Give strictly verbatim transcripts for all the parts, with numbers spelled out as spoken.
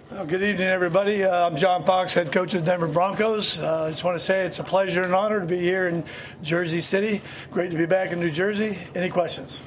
Well, good evening, everybody. Uh, I'm John Fox, head coach of the Denver Broncos. Uh, I just want to say it's a pleasure and honor to be here in Jersey City. Great to be back in New Jersey. Any questions?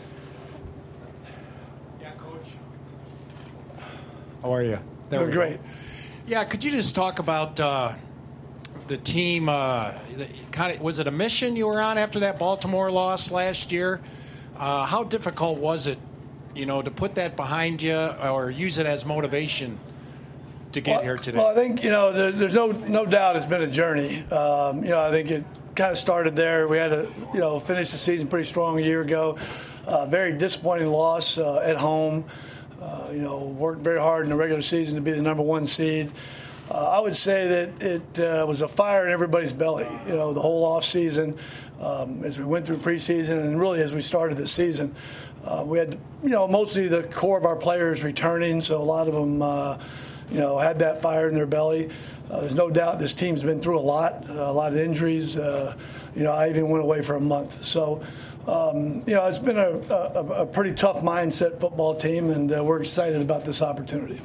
Yeah, Coach. How are you? Doing great. Yeah, could you just talk about uh, the team? Uh, kind of, was it a mission you were on after that Baltimore loss last year? Uh, how difficult was it, you know, to put that behind you or use it as motivation to get well, here today? Well, I think, you know, there, there's no no doubt it's been a journey. Um, you know, I think it kind of started there. We had to, you know, finish the season pretty strong a year ago. Uh, very disappointing loss uh, at home. Uh, you know, worked very hard in the regular season to be the number one seed. Uh, I would say that it uh, was a fire in everybody's belly, you know, the whole off season, um, as we went through preseason and really as we started this season. Uh, we had, you know, mostly the core of our players returning, so a lot of them, uh, you know, had that fire in their belly. Uh, there's no doubt this team's been through a lot, uh, a lot of injuries. Uh, you know, I even went away for a month. So, um, you know, it's been a, a, a pretty tough mindset football team, and uh, we're excited about this opportunity.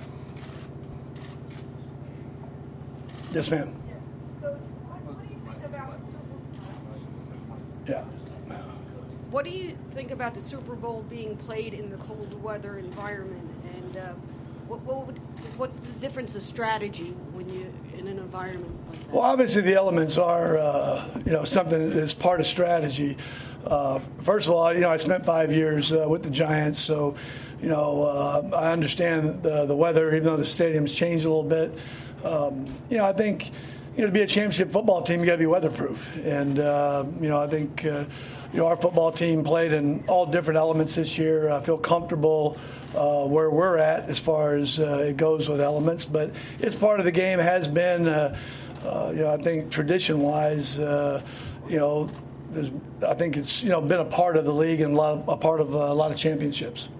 Yes, ma'am. Yeah. What do you think about the Super Bowl being played in the cold weather environment, and uh, what, what would, what's the difference of strategy when you in an environment like that? Well, obviously the elements are, uh, you know, something that's part of strategy. Uh, first of all, you know, I spent five years uh, with the Giants, so, you know, uh, I understand the, the weather, even though the stadium's changed a little bit. Um, you know, I think, you know, to be a championship football team, you got to be weatherproof. And, uh, you know, I think, uh, you know, our football team played in all different elements this year. I feel comfortable uh, where we're at as far as uh, it goes with elements. But it's part of the game, has been, uh, uh, you know, I think tradition-wise, uh, you know, there's, I think it's, you know, been a part of the league and a, lot of, a part of uh, a lot of championships.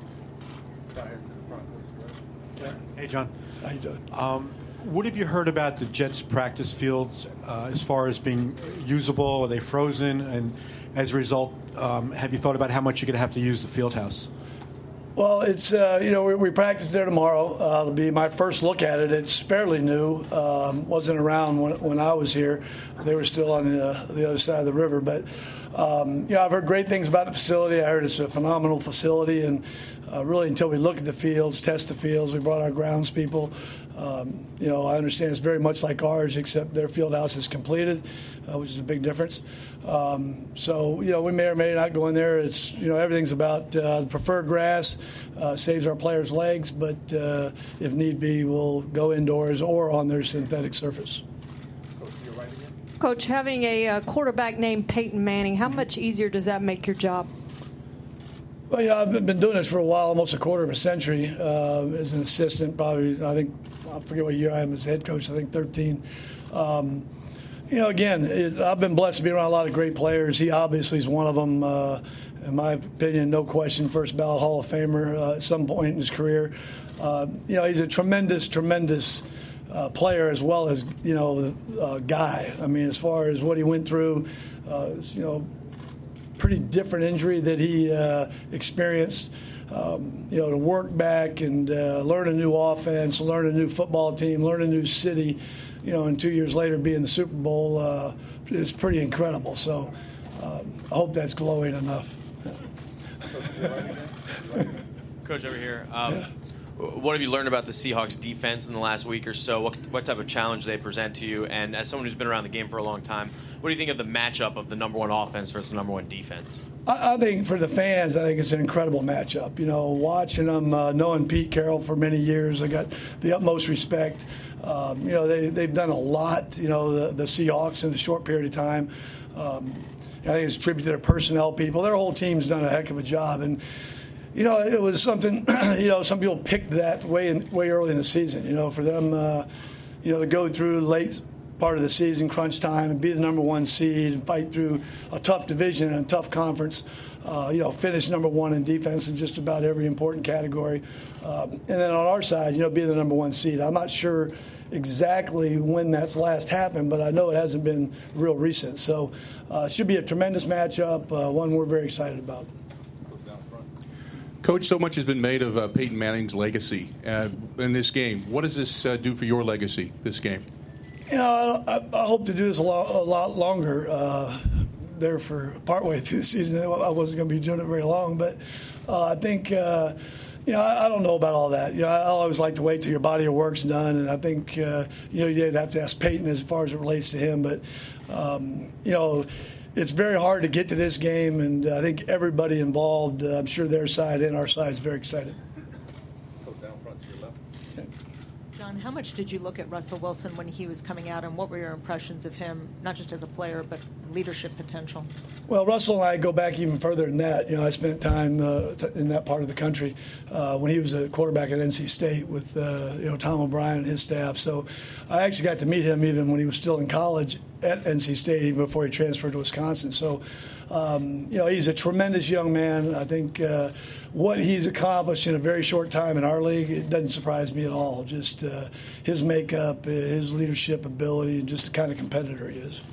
Hey, John. How you doing? Um, what have you heard about the Jets practice fields uh, as far as being usable? Are they frozen? And as a result, um, have you thought about how much you're going to have to use the field house? Well, it's, uh, you know, we, we practice there tomorrow. Uh, it'll be my first look at it. It's fairly new. Um, wasn't around when, when I was here. They were still on the, the other side of the river. But, um, you know, I've heard great things about the facility. I heard it's a phenomenal facility. And uh, really until we look at the fields, test the fields, we brought our grounds people. Um, you know, I understand it's very much like ours, except their field house is completed, uh, which is a big difference. Um, so, you know, we may or may not go in there. It's, you know, everything's about uh, the preferred grass, uh, saves our players' legs, but uh, if need be, we'll go indoors or on their synthetic surface. Coach, having a uh, quarterback named Peyton Manning, how much easier does that make your job? Well, you know, I've been doing this for a while, almost a quarter of a century uh, as an assistant, probably, I think, I forget what year I am as head coach, I think thirteen. Um, you know, again, it, I've been blessed to be around a lot of great players. He obviously is one of them. Uh, in my opinion, no question, first ballot Hall of Famer uh, at some point in his career. Uh, you know, he's a tremendous, tremendous uh, player as well as, you know, uh, guy. I mean, as far as what he went through, uh, you know, pretty different injury that he uh, experienced. Um, you know, to work back and uh, learn a new offense, learn a new football team, learn a new city, you know, and two years later be in the Super Bowl uh, is pretty incredible. So um, I hope that's glowing enough. Coach, over here. Um, yeah. What have you learned about the Seahawks defense in the last week or so? What, what type of challenge they present to you? And as someone who's been around the game for a long time, what do you think of the matchup of the number one offense versus the number one defense? I, I think for the fans, I think it's an incredible matchup. You know, watching them, uh, knowing Pete Carroll for many years, I got the utmost respect. Um, you know, they, they've done a lot, you know, the, the Seahawks in a short period of time. Um, I think it's a tribute to their personnel people. Their whole team's done a heck of a job. And, you know, it was something, you know, some people picked that way in, way early in the season, you know, for them, uh, you know, to go through late part of the season, crunch time, and be the number one seed and fight through a tough division and a tough conference, uh, you know, finish number one in defense in just about every important category. Um, and then on our side, you know, be the number one seed. I'm not sure exactly when that's last happened, but I know it hasn't been real recent. So uh, it should be a tremendous matchup, uh, one we're very excited about. Coach, so much has been made of uh, Peyton Manning's legacy uh, in this game. What does this uh, do for your legacy, this game? You know, I, I hope to do this a lot, a lot longer. Uh, there for partway through the season, I wasn't going to be doing it very long, but uh, I think, uh, you know, I, I don't know about all that. You know, I always like to wait till your body of work's done, and I think, uh, you know, you'd have to ask Peyton as far as it relates to him, but, um, you know, it's very hard to get to this game, and I think everybody involved, uh, I'm sure their side and our side is very excited. John, how much did you look at Russell Wilson when he was coming out, and what were your impressions of him, not just as a player, but leadership potential? Well, Russell and I go back even further than that. You know, I spent time uh, t- in that part of the country uh, when he was a quarterback at N C State with, uh, you know, Tom O'Brien and his staff. So I actually got to meet him even when he was still in college at N C State, even before he transferred to Wisconsin. So, um, you know, he's a tremendous young man. I think uh, what he's accomplished in a very short time in our league, it doesn't surprise me at all. Just uh, his makeup, his leadership ability, and just the kind of competitor he is.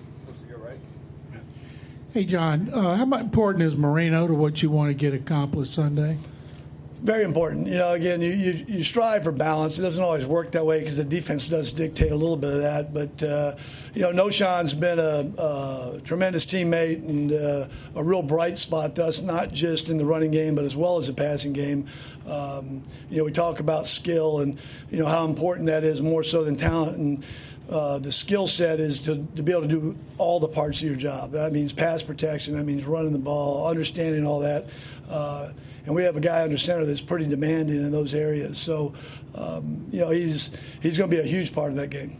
Hey, John, uh, how important is Marino to what you want to get accomplished Sunday? Very important. You know, again, you, you, you strive for balance. It doesn't always work that way because the defense does dictate a little bit of that. But, uh, you know, Noshan's been a, a tremendous teammate and uh, a real bright spot to us, not just in the running game, but as well as the passing game. Um, you know, we talk about skill and, you know, how important that is more so than talent. And uh, the skill set is to, to be able to do all the parts of your job. That means pass protection. That means running the ball, understanding all that. Uh, And we have a guy under center that's pretty demanding in those areas. So, um, you know, he's he's going to be a huge part of that game.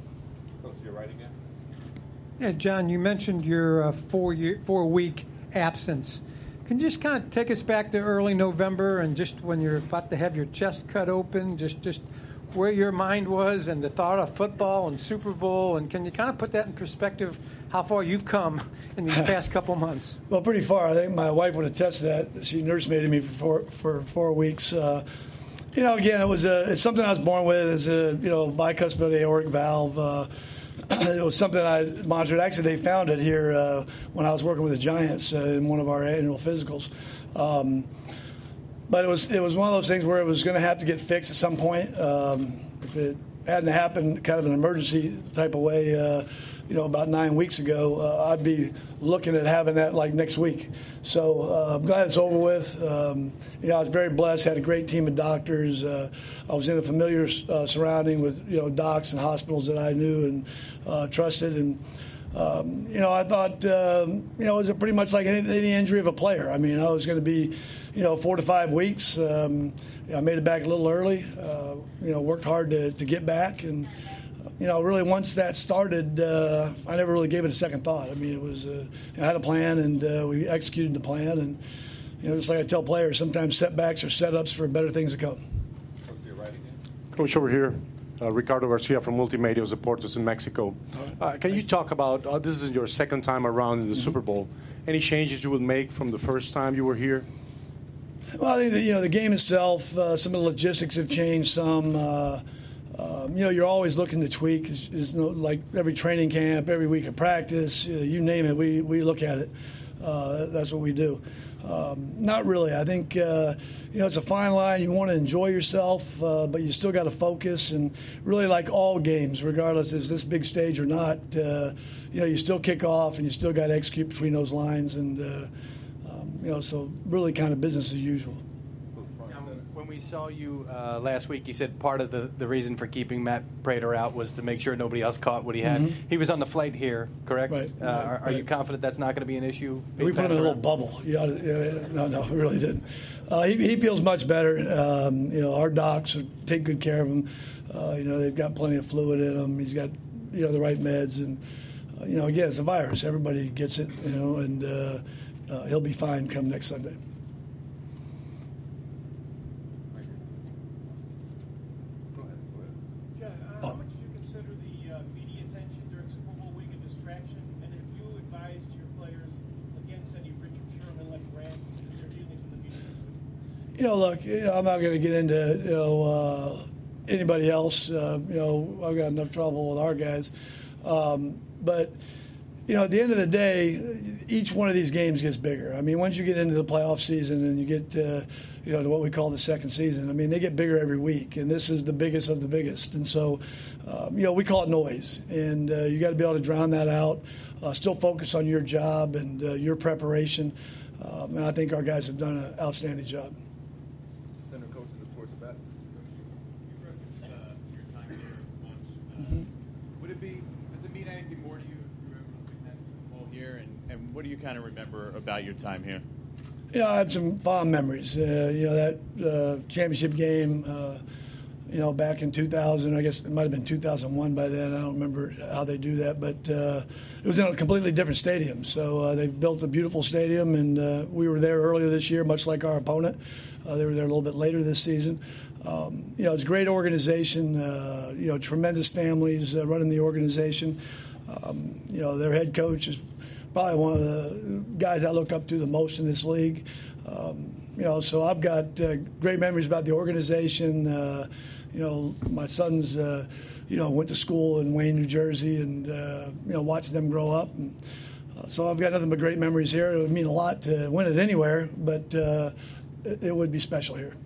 Yeah, John, you mentioned your uh, four year, four week absence. Can you just kind of take us back to early November and just when you're about to have your chest cut open, just just where your mind was and the thought of football and Super Bowl, and can you kind of put that in perspective? How far you've come in these past couple months? Well, pretty far. I think my wife would attest to that. She nursemaided me for four, for four weeks. Uh, you know, again, it was a, it's something I was born with. It's a you know bicuspid aortic valve. Uh, it was something I monitored. Actually, they found it here uh, when I was working with the Giants uh, in one of our annual physicals. Um, but it was it was one of those things where it was going to have to get fixed at some point. Um, if it hadn't happened, kind of an emergency type of way. Uh, you know, about nine weeks ago, uh, I'd be looking at having that like next week. So uh, I'm glad it's over with. Um, you know, I was very blessed, had a great team of doctors. Uh, I was in a familiar uh, surrounding with, you know, docs and hospitals that I knew and uh, trusted. And, um, you know, I thought, um, you know, it was pretty much like any, any injury of a player. I mean, I was going to be, you know, four to five weeks. Um, you know, I made it back a little early, uh, you know, worked hard to, to get back. And, you know, really once that started, uh, I never really gave it a second thought. I mean, it was, uh, I had a plan and uh, we executed the plan. And, you know, just like I tell players, sometimes setbacks are setups for better things to come. Coach, over here, uh, Ricardo Garcia from Multimedios Deportes in Mexico. Uh, can you talk about, uh, this is your second time around in the mm-hmm. Super Bowl, any changes you would make from the first time you were here? Well, I think that, you know, the game itself, uh, some of the logistics have changed some. Uh, Um, you know, you're always looking to tweak. It's, it's no, like every training camp, every week of practice, uh, you name it, we, we look at it. Uh, that's what we do. Um, not really. I think, uh, you know, it's a fine line. You want to enjoy yourself, uh, but you still got to focus. And really, like all games, regardless if it's this big stage or not, uh, you know, you still kick off and you still got to execute between those lines. And, uh, um, you know, so really kind of business as usual. When we saw you uh, last week, you said part of the, the reason for keeping Matt Prater out was to make sure nobody else caught what he had. Mm-hmm. He was on the flight here, correct? Right. Uh, are, are you confident that's not going to be an issue? We put him in a little bubble. Yeah, yeah, no, no, we really didn't. Uh, he, he feels much better. Um, you know, our docs take good care of him. Uh, you know, they've got plenty of fluid in him. He's got, you know, the right meds. And, uh, you know, again, it's a virus. Everybody gets it, you know, and uh, uh, he'll be fine come next Sunday. You know, look, you know, I'm not going to get into, you know, uh, anybody else. Uh, you know, I've got enough trouble with our guys. Um, but, you know, at the end of the day, each one of these games gets bigger. I mean, once you get into the playoff season and you get, uh, you know, to what we call the second season, I mean, they get bigger every week, and this is the biggest of the biggest. And so, um, you know, we call it noise, and uh, you got to be able to drown that out, uh, still focus on your job and uh, your preparation. Um, and I think our guys have done an outstanding job. Center coach and of course about. You referenced uh, your time here once. Uh, Mm-hmm. Would it be? Does it mean anything more to you if you ever win that Super Bowl here? And, and what do you kind of remember about your time here? You know, I have some fond memories. Uh, you know, that uh, championship game, uh, you know, back in two thousand, I guess it might have been two thousand one by then. I don't remember how they do that, but uh, it was in a completely different stadium. So uh, they built a beautiful stadium, and uh, we were there earlier this year, much like our opponent. Uh, they were there a little bit later this season. Um, you know, it's a great organization, uh, you know, tremendous families uh, running the organization. Um, you know, their head coach is probably one of the guys I look up to the most in this league. Um, you know, so I've got uh, great memories about the organization. Uh, you know, my sons, uh, you know, went to school in Wayne, New Jersey, and uh, you know, watched them grow up. And, uh, so I've got nothing but great memories here. It would mean a lot to win it anywhere, but uh, it, it would be special here.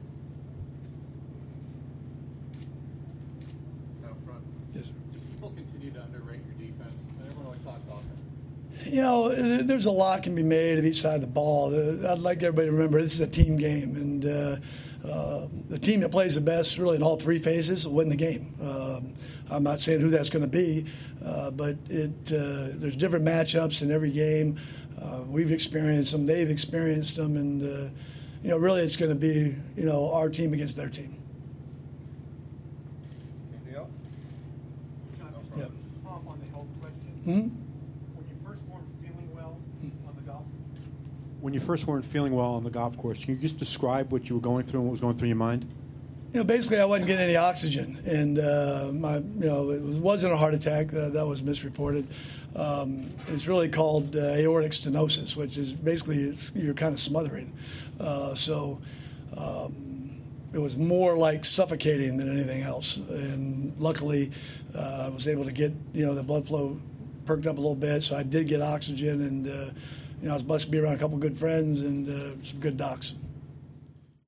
Out front. Yes, sir. Do people continue to underrate your defense? Everyone always talks offense. You know, there's a lot can be made of each side of the ball. I'd like everybody to remember this is a team game, and uh, uh, the team that plays the best really in all three phases will win the game. Um, I'm not saying who that's going to be, uh, but it uh, there's different matchups in every game. Uh, we've experienced them, they've experienced them, and uh, you know, really it's going to be, you know, our team against their team. Anything else? Yeah. Follow up on the health question. Mm-hmm. When you first weren't feeling well on the golf. When you first weren't feeling well on the golf course, can you just describe what you were going through and what was going through your mind? You know, basically, I wasn't getting any oxygen, and uh, my, you know, it was, wasn't a heart attack. Uh, that was misreported. Um, it's really called uh, aortic stenosis, which is basically it's, you're kind of smothering. Uh, so um, it was more like suffocating than anything else. And luckily, uh, I was able to get, you know, the blood flow perked up a little bit, so I did get oxygen, and uh, you know, I was blessed to be around a couple good friends and uh, some good docs.